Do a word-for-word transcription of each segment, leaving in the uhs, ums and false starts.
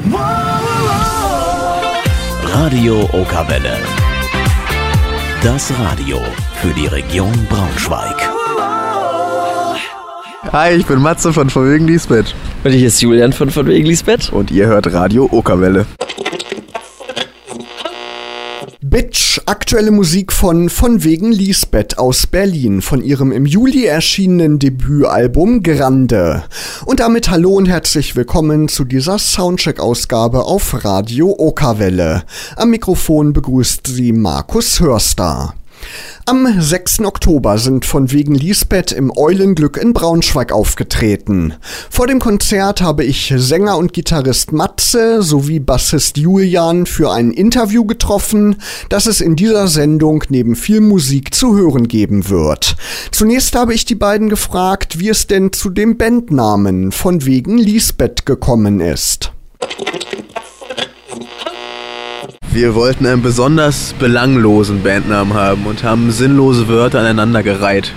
Radio Okawelle. Das Radio für die Region Braunschweig. Hi, ich bin Matze von Von wegen Lisbeth. Und ich ist Julian von Von wegen Lisbeth. Und ihr hört Radio Okawelle. Bitch, aktuelle Musik von Von wegen Lisbeth aus Berlin, von ihrem im Juli erschienenen Debütalbum Grande. Und damit hallo und herzlich willkommen zu dieser Soundcheck-Ausgabe auf Radio Okawelle. Am Mikrofon begrüßt sie Markus Hörster. Am sechsten Oktober sind Von wegen Lisbeth im Eulenglück in Braunschweig aufgetreten. Vor dem Konzert habe ich Sänger und Gitarrist Matze sowie Bassist Julian für ein Interview getroffen, das es in dieser Sendung neben viel Musik zu hören geben wird. Zunächst habe ich die beiden gefragt, wie es denn zu dem Bandnamen Von wegen Lisbeth gekommen ist. Wir wollten einen besonders belanglosen Bandnamen haben und haben sinnlose Wörter aneinandergereiht.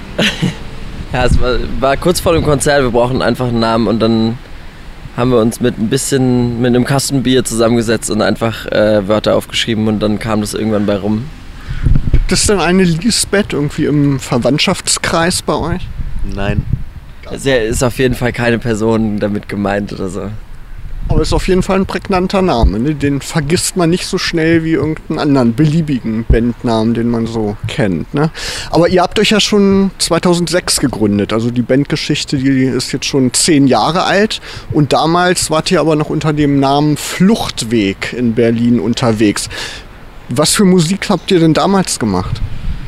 Ja, es war, war kurz vor dem Konzert, wir brauchen einfach einen Namen und dann haben wir uns mit ein bisschen, mit einem Kasten Bier zusammengesetzt und einfach äh, Wörter aufgeschrieben und dann kam das irgendwann bei rum. Gibt es denn eine Lisbeth irgendwie im Verwandtschaftskreis bei euch? Nein. Es ist auf jeden Fall keine Person damit gemeint oder so. Aber ist auf jeden Fall ein prägnanter Name, ne? Den vergisst man nicht so schnell wie irgendeinen anderen beliebigen Bandnamen, den man so kennt, ne? Aber ihr habt euch ja schon zweitausendsechs gegründet, also die Bandgeschichte, die ist jetzt schon zehn Jahre alt und damals wart ihr aber noch unter dem Namen Fluchtweg in Berlin unterwegs. Was für Musik habt ihr denn damals gemacht?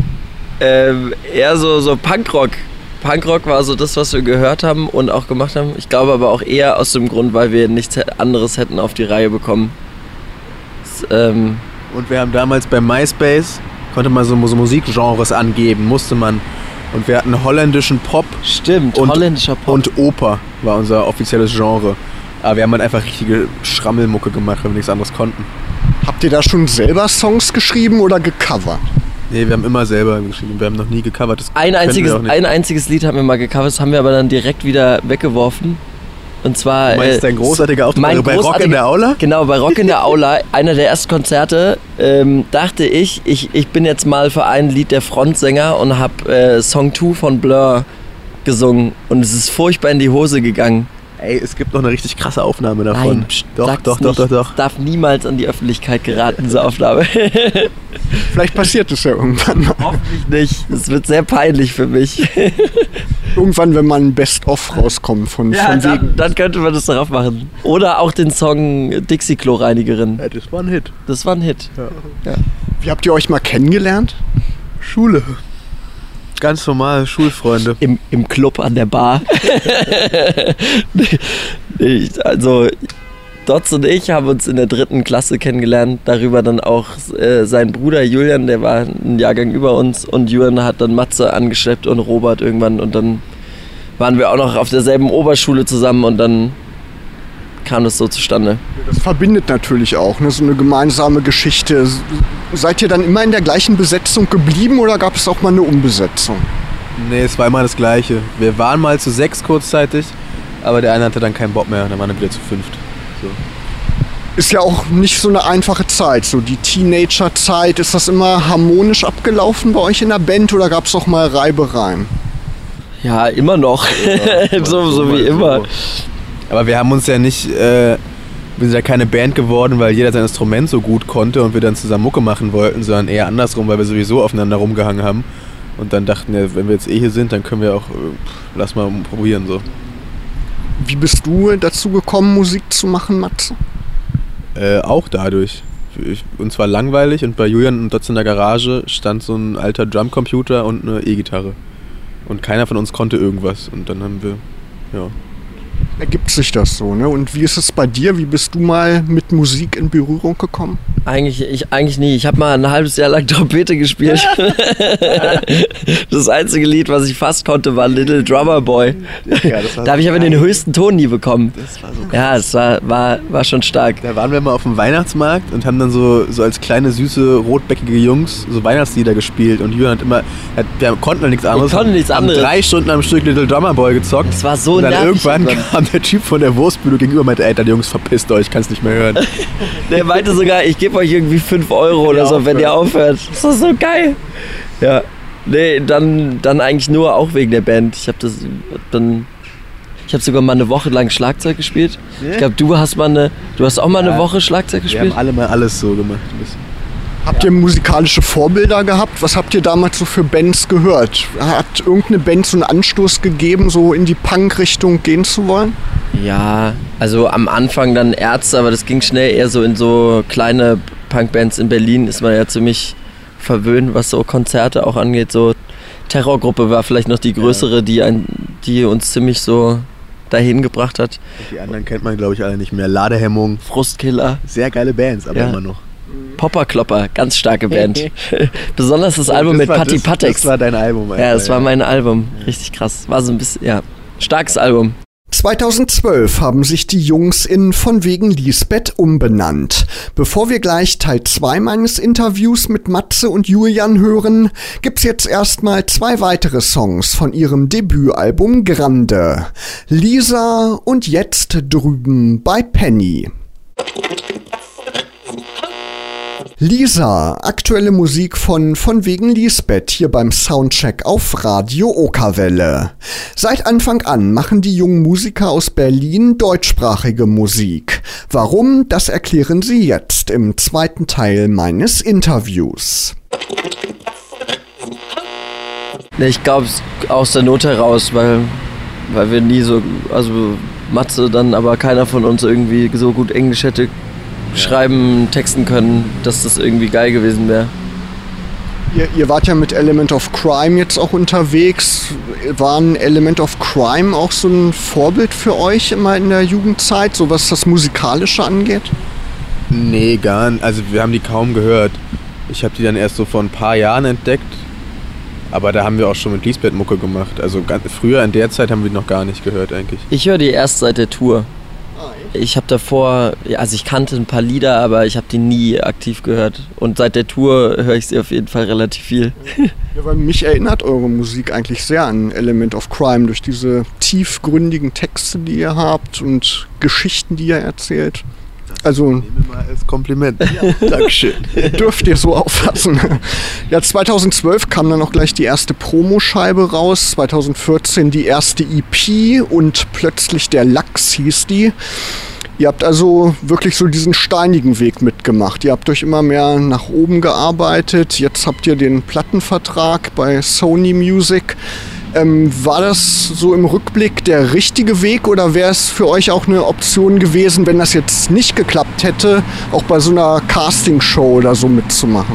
Ähm, eher so, so Punkrock. Punkrock war so das, was wir gehört haben und auch gemacht haben. Ich glaube aber auch eher aus dem Grund, weil wir nichts anderes hätten auf die Reihe bekommen. Das, ähm und wir haben damals bei MySpace, konnte man so, so Musikgenres angeben, musste man. Und wir hatten holländischen Pop. Stimmt, und, holländischer Pop. Und Oper war unser offizielles Genre. Aber wir haben halt einfach richtige Schrammelmucke gemacht, weil wir nichts anderes konnten. Habt ihr da schon selber Songs geschrieben oder gecovert? Nee, wir haben immer selber geschrieben, wir haben noch nie gecovert. Das ein, einziges, ein einziges Lied haben wir mal gecovert, das haben wir aber dann direkt wieder weggeworfen. Und zwar... Du meinst äh, dein großartiger Auftritt bei großartiger, Rock in der Aula? Genau, bei Rock in der Aula, einer der ersten Konzerte, ähm, dachte ich, ich, ich bin jetzt mal für ein Lied der Frontsänger und habe äh, Song zwei von Blur gesungen. Und es ist furchtbar in die Hose gegangen. Ey, es gibt noch eine richtig krasse Aufnahme davon. Nein, pst, doch, doch, doch, doch, doch. Darf niemals an die Öffentlichkeit geraten, diese Aufnahme. Vielleicht passiert es ja irgendwann mal. Hoffentlich nicht. Es wird sehr peinlich für mich. Irgendwann, wenn man ein Best-of rauskommt von, ja, von dann, wegen. dann könnte man das darauf machen. Oder auch den Song Dixie-Klo-Reinigerin. Ja, das war ein Hit. Das war ein Hit. Ja. Ja. Wie habt ihr euch mal kennengelernt? Schule. Ganz normal, Schulfreunde. Im, im Club an der Bar. Also, Dotz und ich haben uns in der dritten Klasse kennengelernt. Darüber dann auch äh, sein Bruder Julian, der war ein Jahrgang über uns. Und Julian hat dann Matze angeschleppt und Robert irgendwann. Und dann waren wir auch noch auf derselben Oberschule zusammen und dann kam das so zustande. Das verbindet natürlich auch, ne? So eine gemeinsame Geschichte. Seid ihr dann immer in der gleichen Besetzung geblieben oder gab es auch mal eine Umbesetzung? Nee, es war immer das Gleiche. Wir waren mal zu sechs kurzzeitig, aber der eine hatte dann keinen Bock mehr, dann waren wir wieder zu fünft. So. Ist ja auch nicht so eine einfache Zeit, so die Teenager-Zeit. Ist das immer harmonisch abgelaufen bei euch in der Band oder gab es auch mal Reibereien? Ja, immer noch. Ja, so, so wie immer. So. Aber wir haben uns ja nicht, äh, wir sind ja keine Band geworden, weil jeder sein Instrument so gut konnte und wir dann zusammen Mucke machen wollten, sondern eher andersrum, weil wir sowieso aufeinander rumgehangen haben. Und dann dachten wir, wenn wir jetzt eh hier sind, dann können wir auch, äh, lass mal probieren so. Wie bist du dazu gekommen, Musik zu machen, Matze? Äh, auch dadurch. Ich, uns war langweilig und bei Julian und Dotz in der Garage stand so ein alter Drumcomputer und eine E-Gitarre. Und keiner von uns konnte irgendwas. Und dann haben wir, ja... Ergibt sich das so, ne? Und wie ist es bei dir? Wie bist du mal mit Musik in Berührung gekommen? Eigentlich, ich, eigentlich nie. Ich habe mal ein halbes Jahr lang Trompete gespielt. Das einzige Lied, was ich fast konnte, war Little Drummer Boy. Ja, da habe ich aber den höchsten Ton nie bekommen. Das war so krass. Ja, das war, war, war schon stark. Da waren wir mal auf dem Weihnachtsmarkt und haben dann so, so als kleine, süße, rotbäckige Jungs so Weihnachtslieder gespielt. Und Jürgen hat immer, hat, wir konnten nichts anderes. Wir konnten nichts haben anderes. drei Stunden am Stück Little Drummer Boy gezockt. Das war so und dann nervig. irgendwann kam der Typ von der Wurstbude gegenüber und meinte, ey, dann Jungs, verpisst euch, ich kann es nicht mehr hören. Der meinte sogar, ich gebe euch irgendwie fünf Euro oder so, wenn ihr aufhört. Das ist so geil. Ja. Nee, dann, dann eigentlich nur auch wegen der Band. Ich habe das dann. Ich habe sogar mal eine Woche lang Schlagzeug gespielt. Ich glaube, du hast mal eine. Du hast auch mal eine Woche Schlagzeug gespielt? Wir haben alle mal alles so gemacht. Ein bisschen. Habt ihr musikalische Vorbilder gehabt? Was habt ihr damals so für Bands gehört? Hat irgendeine Band so einen Anstoß gegeben, so in die Punk-Richtung gehen zu wollen? Ja, also am Anfang dann Ärzte, aber das ging schnell eher so in so kleine Punkbands. In Berlin ist man ja ziemlich verwöhnt, was so Konzerte auch angeht. So Terrorgruppe war vielleicht noch die größere, die, ein, die uns ziemlich so dahin gebracht hat. Die anderen kennt man, glaube ich, alle nicht mehr. Ladehemmung. Frustkiller. Sehr geile Bands, aber ja. immer noch. Popperklopper, ganz starke Band. Besonders das Album das mit Patti Patex. Das war dein Album, Alter. Ja, das war mein Album. Richtig krass. War so ein bisschen, ja, starkes Album. zweitausendzwölf haben sich die Jungs in Von wegen Lisbeth umbenannt. Bevor wir gleich Teil zwei meines Interviews mit Matze und Julian hören, gibt's jetzt erstmal zwei weitere Songs von ihrem Debütalbum Grande. Lisa und Jetzt drüben bei Penny. Lisa, aktuelle Musik von Von wegen Lisbeth hier beim Soundcheck auf Radio Okerwelle. Seit Anfang an machen die jungen Musiker aus Berlin deutschsprachige Musik. Warum, das erklären sie jetzt im zweiten Teil meines Interviews. Ich glaube, aus der Not heraus, weil, weil wir nie so, also Matze dann, aber keiner von uns irgendwie so gut Englisch hätte schreiben, texten können, dass das irgendwie geil gewesen wäre. Ihr, ihr wart ja mit Element of Crime jetzt auch unterwegs. War ein Element of Crime auch so ein Vorbild für euch immer in der Jugendzeit, so was das Musikalische angeht? Nee, gar nicht. Also wir haben die kaum gehört. Ich habe die dann erst so vor ein paar Jahren entdeckt. Aber da haben wir auch schon mit Lisbeth Mucke gemacht. Also ganz, früher in der Zeit haben wir die noch gar nicht gehört eigentlich. Ich höre die erst seit der Tour. Ich habe davor, also ich kannte ein paar Lieder, aber ich habe die nie aktiv gehört. Und seit der Tour höre ich sie auf jeden Fall relativ viel. Ja, weil mich erinnert eure Musik eigentlich sehr an Element of Crime durch diese tiefgründigen Texte, die ihr habt und Geschichten, die ihr erzählt. Also, nehmen wir mal als Kompliment. Ja, Dankeschön. Dürft ihr so auffassen. Ja, zweitausendzwölf kam dann auch gleich die erste Promoscheibe raus, zweitausendvierzehn die erste E P und Plötzlich der Lachs hieß die. Ihr habt also wirklich so diesen steinigen Weg mitgemacht. Ihr habt euch immer mehr nach oben gearbeitet. Jetzt habt ihr den Plattenvertrag bei Sony Music. Ähm, war das so im Rückblick der richtige Weg oder wäre es für euch auch eine Option gewesen, wenn das jetzt nicht geklappt hätte, auch bei so einer Castingshow oder so mitzumachen?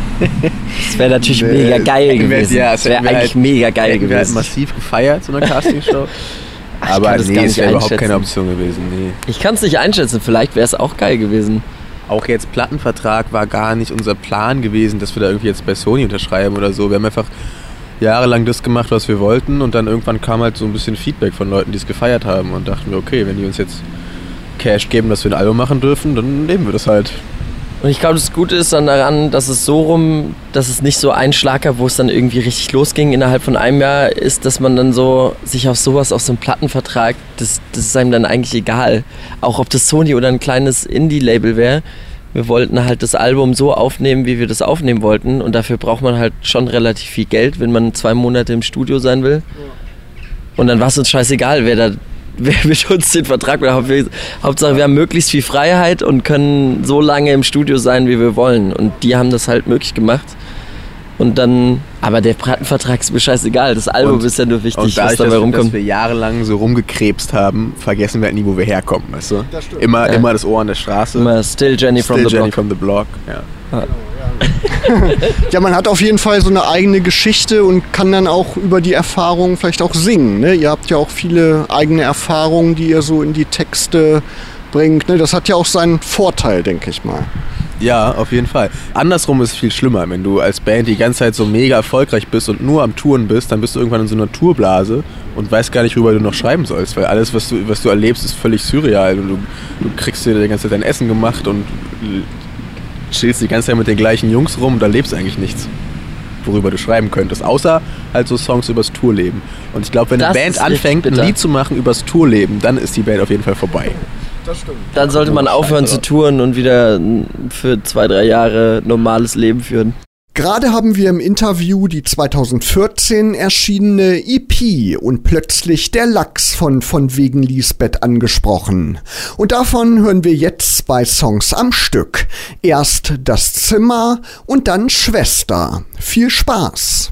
Das wäre natürlich nee, mega geil gewesen. Ja, das wäre wär eigentlich halt, mega geil gewesen. Wir halt massiv gefeiert, so eine Castingshow. Aber nee, es wäre überhaupt keine Option gewesen. Nee. Ich kann es nicht einschätzen, vielleicht wäre es auch geil gewesen. Auch jetzt Plattenvertrag war gar nicht unser Plan gewesen, dass wir da irgendwie jetzt bei Sony unterschreiben oder so. Wir haben einfach jahrelang das gemacht, was wir wollten und dann irgendwann kam halt so ein bisschen Feedback von Leuten, die es gefeiert haben und dachten wir, okay, wenn die uns jetzt Cash geben, dass wir ein Album machen dürfen, dann nehmen wir das halt. Und ich glaube, das Gute ist dann daran, dass es so rum, dass es nicht so ein Schlag gab, wo es dann irgendwie richtig losging innerhalb von einem Jahr, ist, dass man dann so sich auf sowas, auf so einen Plattenvertrag, das, das ist einem dann eigentlich egal. Auch ob das Sony oder ein kleines Indie-Label wäre. Wir wollten halt das Album so aufnehmen, wie wir das aufnehmen wollten. Und dafür braucht man halt schon relativ viel Geld, wenn man zwei Monate im Studio sein will. Und dann war es uns scheißegal, wer da wer mit uns den Vertrag will. Hauptsache, wir haben möglichst viel Freiheit und können so lange im Studio sein, wie wir wollen. Und die haben das halt möglich gemacht. Und dann, aber der Plattenvertrag ist mir scheißegal. Das Album und, ist ja nur wichtig, und dadurch, was dabei dass, rumkommt. dass wir jahrelang so rumgekrebst haben, vergessen wir halt nie, wo wir herkommen, weißt du? Immer, ja. immer das Ohr an der Straße. Immer Still Jenny Still from the Jenny Block. from the Block. Ja. Ja. Ja, man hat auf jeden Fall so eine eigene Geschichte und kann dann auch über die Erfahrungen vielleicht auch singen. Ne? Ihr habt ja auch viele eigene Erfahrungen, die ihr so in die Texte rausbringt. Ne? Das hat ja auch seinen Vorteil, denke ich mal. Ja, auf jeden Fall. Andersrum ist es viel schlimmer, wenn du als Band die ganze Zeit so mega erfolgreich bist und nur am Touren bist, dann bist du irgendwann in so einer Tourblase und weißt gar nicht, worüber du noch schreiben sollst, weil alles, was du, was du erlebst, ist völlig surreal. Und du, du kriegst dir die ganze Zeit dein Essen gemacht und chillst die ganze Zeit mit den gleichen Jungs rum und erlebst eigentlich nichts, worüber du schreiben könntest, außer halt so Songs übers Tourleben. Und ich glaube, wenn Das eine Band ist anfängt, ein bitter. Lied zu machen übers Tourleben, dann ist die Band auf jeden Fall vorbei. Das stimmt. Dann sollte man aufhören zu touren und wieder für zwei, drei Jahre normales Leben führen. Gerade haben wir im Interview die zweitausendvierzehn erschienene E P und plötzlich der Lachs von von wegen Lisbeth angesprochen. Und davon hören wir jetzt zwei Songs am Stück. Erst Das Zimmer und dann Schwester. Viel Spaß!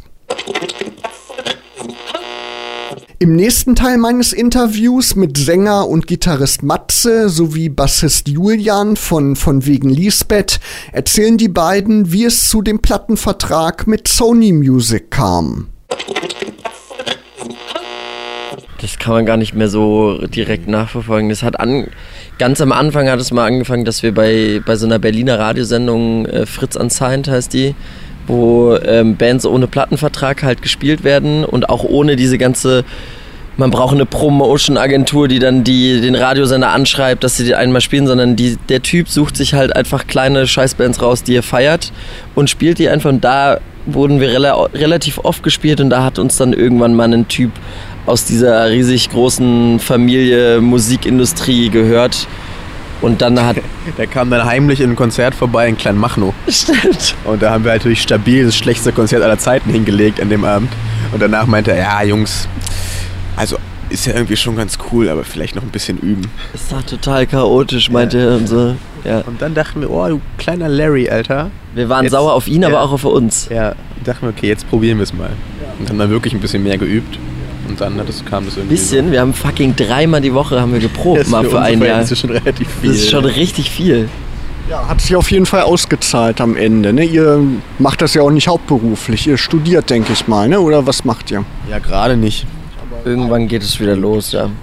Im nächsten Teil meines Interviews mit Sänger und Gitarrist Matze sowie Bassist Julian von von wegen Lisbeth erzählen die beiden, wie es zu dem Plattenvertrag mit Sony Music kam. Das kann man gar nicht mehr so direkt nachverfolgen. Das hat an, ganz am Anfang hat es mal angefangen, dass wir bei, bei so einer Berliner Radiosendung, äh, Fritz Unsigned heißt die, wo ähm, Bands ohne Plattenvertrag halt gespielt werden und auch ohne diese ganze, man braucht eine Promotion-Agentur, die dann die, den Radiosender anschreibt, dass sie die einmal spielen, sondern die, der Typ sucht sich halt einfach kleine Scheißbands raus, die er feiert und spielt die einfach. Und da wurden wir rela- relativ oft gespielt und da hat uns dann irgendwann mal ein Typ aus dieser riesig großen Familie Musikindustrie gehört. Und dann hat... Der kam dann heimlich in ein Konzert vorbei in Kleinmachnow. Stimmt. Und da haben wir natürlich stabil das schlechteste Konzert aller Zeiten hingelegt an dem Abend. Und danach meinte er, ja Jungs, also ist ja irgendwie schon ganz cool, aber vielleicht noch ein bisschen üben. Es war total chaotisch, meinte er. Und so. Ja. Und dann dachten wir, oh du kleiner Larry, Alter. Wir waren Jetzt- sauer auf ihn, ja. aber auch auf uns. Ja, und dachten wir, okay, jetzt probieren wir es mal. Und haben dann wirklich ein bisschen mehr geübt. Und dann hat es, kam das irgendwie Bisschen, wir haben fucking dreimal die Woche haben wir so. geprobt, Das ist mal für unsere ein Jahr. Verhältnisse schon relativ viel. Das ist schon richtig viel. Ja, hat sich auf jeden Fall ausgezahlt am Ende. Ne? Ihr macht das ja auch nicht hauptberuflich. Ihr studiert, denke ich mal, ne? Oder was macht ihr? Ja, gerade nicht. Irgendwann geht es wieder los, ja.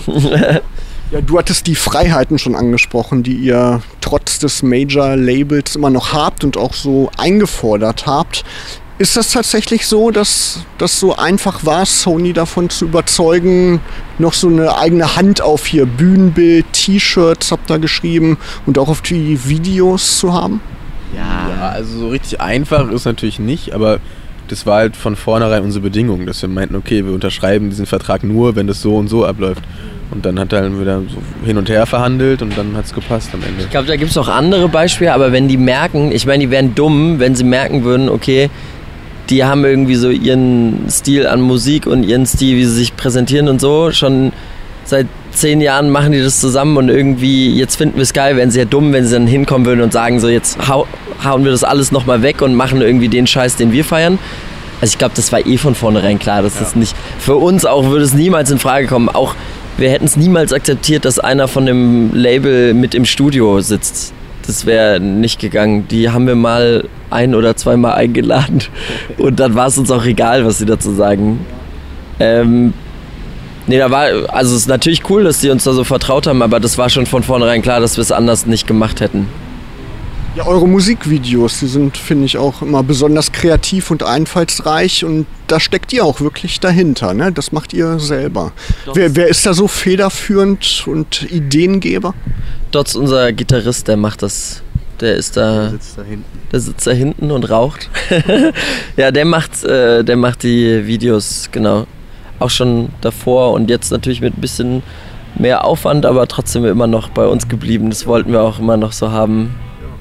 Ja, du hattest die Freiheiten schon angesprochen, die ihr trotz des Major-Labels immer noch habt und auch so eingefordert habt. Ist das tatsächlich so, dass das so einfach war, Sony davon zu überzeugen, noch so eine eigene Hand auf hier Bühnenbild, T-Shirts habt ihr geschrieben und auch auf die Videos zu haben? Ja, also so richtig einfach ist natürlich nicht, aber das war halt von vornherein unsere Bedingung, dass wir meinten, okay, wir unterschreiben diesen Vertrag nur, wenn das so und so abläuft. Und dann hat er dann wieder so hin und her verhandelt und dann hat es gepasst am Ende. Ich glaube, da gibt es auch andere Beispiele, aber wenn die merken, ich meine, die wären dumm, wenn sie merken würden, okay, die haben irgendwie so ihren Stil an Musik und ihren Stil, wie sie sich präsentieren und so, schon seit zehn Jahren machen die das zusammen und irgendwie, jetzt finden wir es geil, wären sie ja dumm, wenn sie dann hinkommen würden und sagen so, jetzt hau, hauen wir das alles nochmal weg und machen irgendwie den Scheiß, den wir feiern. Also ich glaube, das war eh von vornherein klar, dass das nicht, für uns auch würde es niemals in Frage kommen, auch wir hätten es niemals akzeptiert, dass einer von dem Label mit im Studio sitzt. Das wäre nicht gegangen. Die haben wir mal ein- oder zweimal eingeladen und dann war es uns auch egal, was sie dazu sagen. Ähm, nee, da war, also es ist natürlich cool, dass die uns da so vertraut haben, aber das war schon von vornherein klar, dass wir es anders nicht gemacht hätten. Ja, eure Musikvideos, die sind, finde ich, auch immer besonders kreativ und einfallsreich und da steckt ihr auch wirklich dahinter, ne? Das macht ihr selber. Wer, wer ist da so federführend und Ideengeber? Dots, unser Gitarrist, der macht das, der ist da, Sitzt da hinten. der sitzt da hinten und raucht. Ja, der macht, äh, der macht die Videos, genau. Auch schon davor und jetzt natürlich mit ein bisschen mehr Aufwand, aber trotzdem immer noch bei uns geblieben. Das wollten wir auch immer noch so haben.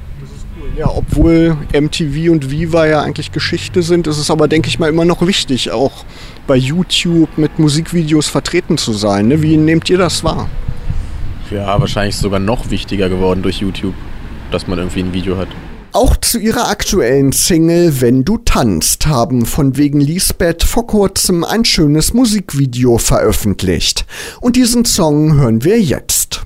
Ja, obwohl M T V und Viva ja eigentlich Geschichte sind, ist es aber, denke ich mal, immer noch wichtig, auch bei YouTube mit Musikvideos vertreten zu sein. Ne? Wie nehmt ihr das wahr? Ja, wahrscheinlich sogar noch wichtiger geworden durch YouTube, dass man irgendwie ein Video hat. Auch zu ihrer aktuellen Single Wenn du tanzt haben von wegen Lisbeth vor kurzem ein schönes Musikvideo veröffentlicht. Und diesen Song hören wir jetzt.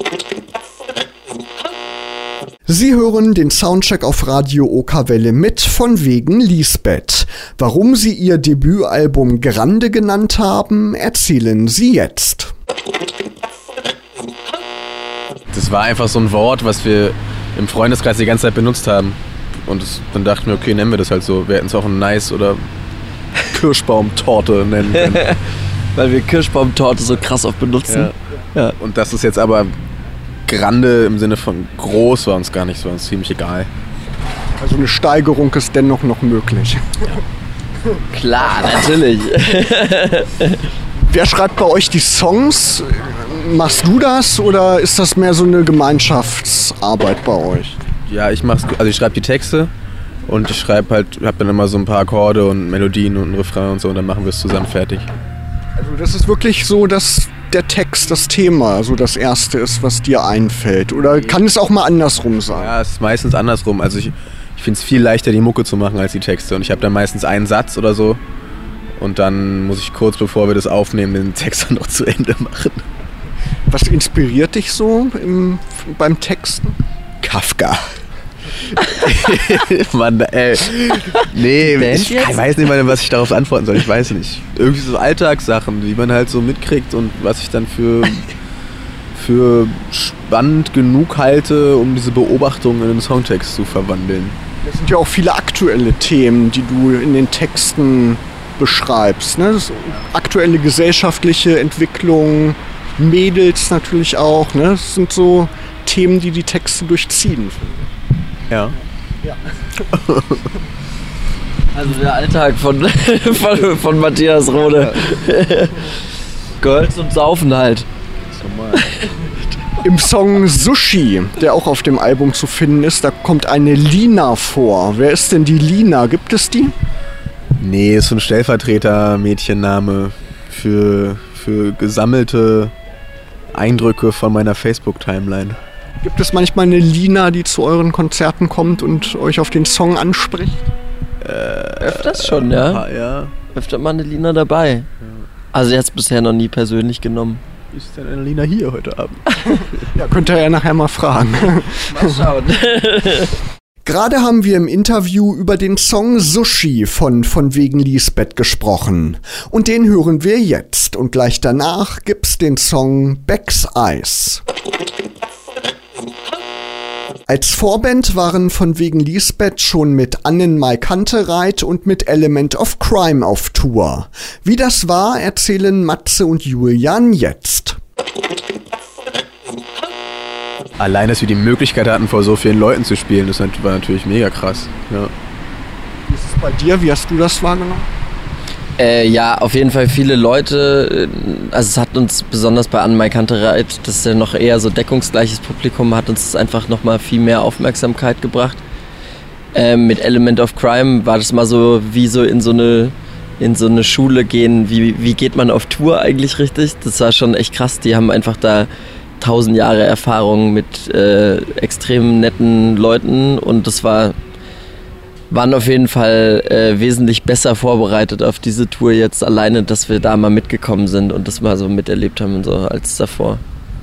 Sie hören den Soundcheck auf Radio Okerwelle mit von wegen Lisbeth. Warum sie ihr Debütalbum Grande genannt haben, erzählen sie jetzt. das war einfach so ein Wort, was wir im Freundeskreis die ganze Zeit benutzt haben. Und das, dann dachten wir, okay, nennen wir das halt so. Wir hätten es auch ein Nice oder Kirschbaumtorte nennen können. Weil wir Kirschbaumtorte so krass oft benutzen. Ja. Ja. Und das ist jetzt aber Grande im Sinne von groß war uns gar nicht, war uns ziemlich egal. Also eine Steigerung ist dennoch noch möglich. Ja. Klar, natürlich. Wer schreibt bei euch die Songs? Machst du das oder ist das mehr so eine Gemeinschaftsarbeit bei euch? Ja, ich mach's, also ich schreibe die Texte und ich schreibe halt, hab dann immer so ein paar Akkorde und Melodien und ein Refrain und so und dann machen wir es zusammen fertig. Also das ist wirklich so, dass der Text das Thema so das Erste ist, was dir einfällt? Oder kann es auch mal andersrum sein? Ja, es ist meistens andersrum. Also ich, ich finde es viel leichter, die Mucke zu machen als die Texte und ich habe dann meistens einen Satz oder so und dann muss ich kurz bevor wir das aufnehmen den Text dann noch zu Ende machen. Was inspiriert dich so im, beim Texten? Kafka. Mann, ey. Nee, ich, ich weiß nicht mal, was ich darauf antworten soll. Ich weiß nicht. Irgendwie so Alltagssachen, die man halt so mitkriegt und was ich dann für, für spannend genug halte, um diese Beobachtungen in den Songtext zu verwandeln. Das sind ja auch viele aktuelle Themen, die du in den Texten beschreibst. Ne? Das aktuelle gesellschaftliche Entwicklung, Mädels natürlich auch. Ne? Das sind so Themen, die die Texte durchziehen. Ja. Ja. Also der Alltag von, von, von Matthias Rode. Girls und Saufen halt. Im Song Sushi, der auch auf dem Album zu finden ist, da kommt eine Lina vor. Wer ist denn die Lina? Gibt es die? Nee, ist so ein Stellvertreter-Mädchenname für, für gesammelte Eindrücke von meiner Facebook-Timeline. Gibt es manchmal eine Lina, die zu euren Konzerten kommt und euch auf den Song anspricht? Äh, Öfters schon, ja. ja. Öfter mal eine Lina dabei. Ja. Also jetzt bisher noch nie persönlich genommen. Ist denn eine Lina hier heute Abend? Ja, könnt ihr ja nachher mal fragen. Mal schauen. Gerade haben wir im Interview über den Song Sushi von Von wegen Lisbeth gesprochen. Und den hören wir jetzt. Und gleich danach gibt's den Song Becks Eyes. Als Vorband waren Von wegen Lisbeth schon mit Annenmai Kantereit und mit Element of Crime auf Tour. Wie das war, erzählen Matze und Julian jetzt. Allein, dass wir die Möglichkeit hatten, vor so vielen Leuten zu spielen, das war natürlich mega krass. Ja. Wie ist es bei dir? Wie hast du das wahrgenommen? Äh, ja, auf jeden Fall viele Leute. Also es hat uns besonders bei Annenmai Kantereit, das ist ja noch eher so deckungsgleiches Publikum, hat uns einfach nochmal viel mehr Aufmerksamkeit gebracht. Ähm, mit Element of Crime war das mal so wie so in so eine, in so eine Schule gehen. Wie, wie geht man auf Tour eigentlich richtig? Das war schon echt krass. Die haben einfach da tausend Jahre Erfahrung mit äh, extrem netten Leuten und das war waren auf jeden Fall äh, wesentlich besser vorbereitet auf diese Tour jetzt alleine, dass wir da mal mitgekommen sind und das mal so miterlebt haben und so als davor.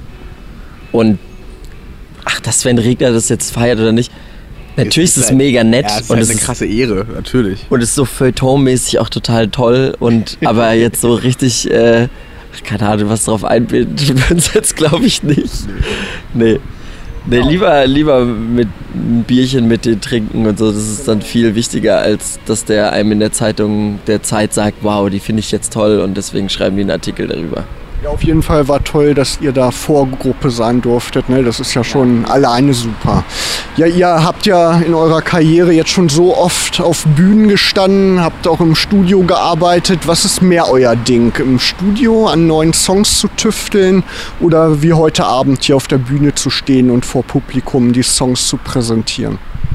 Und ach, dass Sven Regner das jetzt feiert oder nicht, natürlich ist es mega nett. Ja, es ist und halt es eine krasse Ehre, natürlich. Und es ist so feuilletonmäßig auch total toll und aber jetzt so richtig, äh, keine Ahnung, was drauf einbilden wir uns jetzt glaube ich nicht. Nee. Nee, lieber, lieber mit ein Bierchen mit denen trinken und so, das ist dann viel wichtiger, als dass der einem in der Zeitung der Zeit sagt, wow, die finde ich jetzt toll und deswegen schreiben die einen Artikel darüber. Ja, auf jeden Fall war toll, dass ihr da Vorgruppe sein durftet, ne? Das ist ja schon alleine super. Ja, ihr habt ja in eurer Karriere jetzt schon so oft auf Bühnen gestanden, habt auch im Studio gearbeitet. Was ist mehr euer Ding? Im Studio an neuen Songs zu tüfteln oder wie heute Abend hier auf der Bühne zu stehen und vor Publikum die Songs zu präsentieren?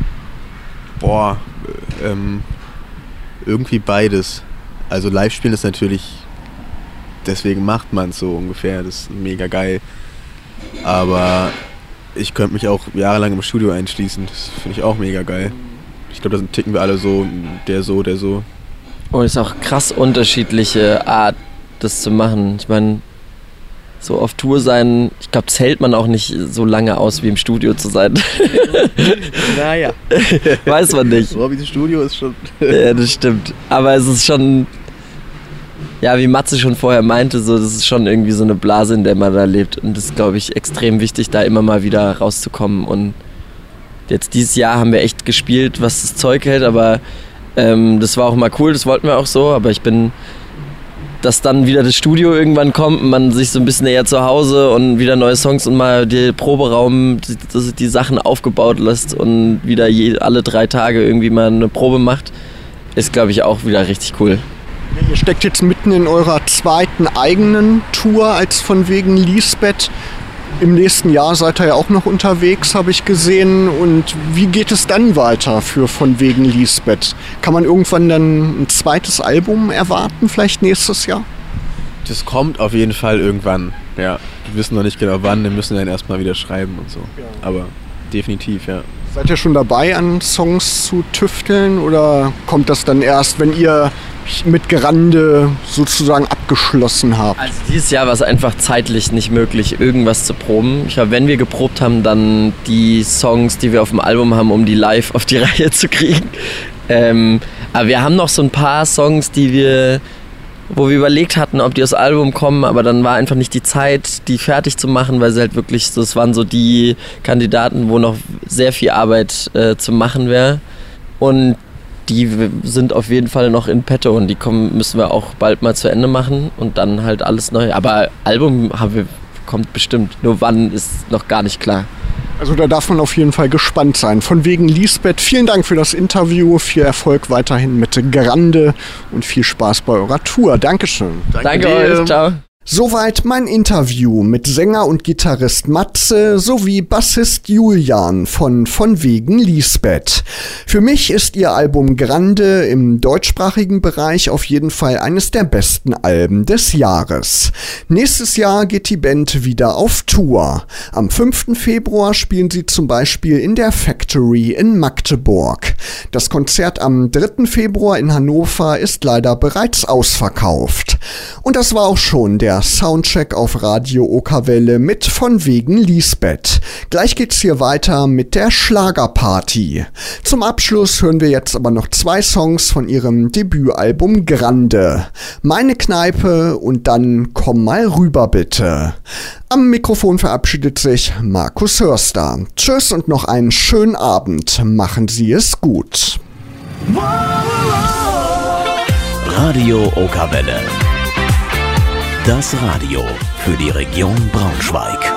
Boah, ähm, irgendwie beides. Also Live-Spielen ist natürlich... Deswegen macht man es so ungefähr, das ist mega geil. Aber ich könnte mich auch jahrelang im Studio einschließen, das finde ich auch mega geil. Ich glaube, da ticken wir alle so, der so, der so. Und es ist auch krass unterschiedliche Art, das zu machen. Ich meine, so auf Tour sein, ich glaube, das hält man auch nicht so lange aus, wie im Studio zu sein. Naja. Weiß man nicht. Robbys Studio ist schon... Ja, das stimmt. Aber es ist schon... ja, wie Matze schon vorher meinte, so, das ist schon irgendwie so eine Blase, in der man da lebt. Und das ist, glaube ich, extrem wichtig, da immer mal wieder rauszukommen. Und jetzt dieses Jahr haben wir echt gespielt, was das Zeug hält, aber ähm, das war auch mal cool, das wollten wir auch so. Aber ich bin, dass dann wieder das Studio irgendwann kommt und man sich so ein bisschen näher zu Hause und wieder neue Songs und mal den Proberaum, die, die Sachen aufgebaut lässt und wieder je, alle drei Tage irgendwie mal eine Probe macht, ist, glaube ich, auch wieder richtig cool. Ihr steckt jetzt mitten in eurer zweiten eigenen Tour als von wegen Lisbeth. Im nächsten Jahr seid ihr ja auch noch unterwegs, habe ich gesehen. Und wie geht es dann weiter für von wegen Lisbeth? Kann man irgendwann dann ein zweites Album erwarten, vielleicht nächstes Jahr? Das kommt auf jeden Fall irgendwann. Ja, wir wissen noch nicht genau wann, wir müssen dann erstmal wieder schreiben und so. Ja. Aber definitiv, ja. Seid ihr schon dabei, an Songs zu tüfteln oder kommt das dann erst, wenn ihr mit Grande sozusagen abgeschlossen habt? Also dieses Jahr war es einfach zeitlich nicht möglich, irgendwas zu proben. Ich glaube, wenn wir geprobt haben, dann die Songs, die wir auf dem Album haben, um die live auf die Reihe zu kriegen. Ähm, aber wir haben noch so ein paar Songs, die wir, wo wir überlegt hatten, ob die aufs Album kommen, aber dann war einfach nicht die Zeit, die fertig zu machen, weil sie halt wirklich, das waren so die Kandidaten, wo noch sehr viel Arbeit äh, zu machen wäre. Und die sind auf jeden Fall noch in petto und die kommen, müssen wir auch bald mal zu Ende machen und dann halt alles neu. Aber Album haben wir, kommt bestimmt, nur wann ist noch gar nicht klar. Also da darf man auf jeden Fall gespannt sein. Von wegen Lisbeth, vielen Dank für das Interview, viel Erfolg weiterhin mit Grande und viel Spaß bei eurer Tour. Dankeschön. Danke, Danke euch, ciao. Soweit mein Interview mit Sänger und Gitarrist Matze sowie Bassist Julian von von wegen Lisbeth. Für mich ist ihr Album Grande im deutschsprachigen Bereich auf jeden Fall eines der besten Alben des Jahres. Nächstes Jahr geht die Band wieder auf Tour. Am fünften Februar spielen sie zum Beispiel in der Factory in Magdeburg. Das Konzert am dritten Februar in Hannover ist leider bereits ausverkauft. Und das war auch schon der Soundcheck auf Radio Okerwelle mit von wegen Lisbeth. Gleich geht's hier weiter mit der Schlagerparty. Zum Abschluss hören wir jetzt aber noch zwei Songs von ihrem Debütalbum Grande. Meine Kneipe und dann Komm mal rüber bitte. Am Mikrofon verabschiedet sich Markus Hörster. Tschüss und noch einen schönen Abend. Machen Sie es gut. Radio Okerwelle. Das Radio für die Region Braunschweig.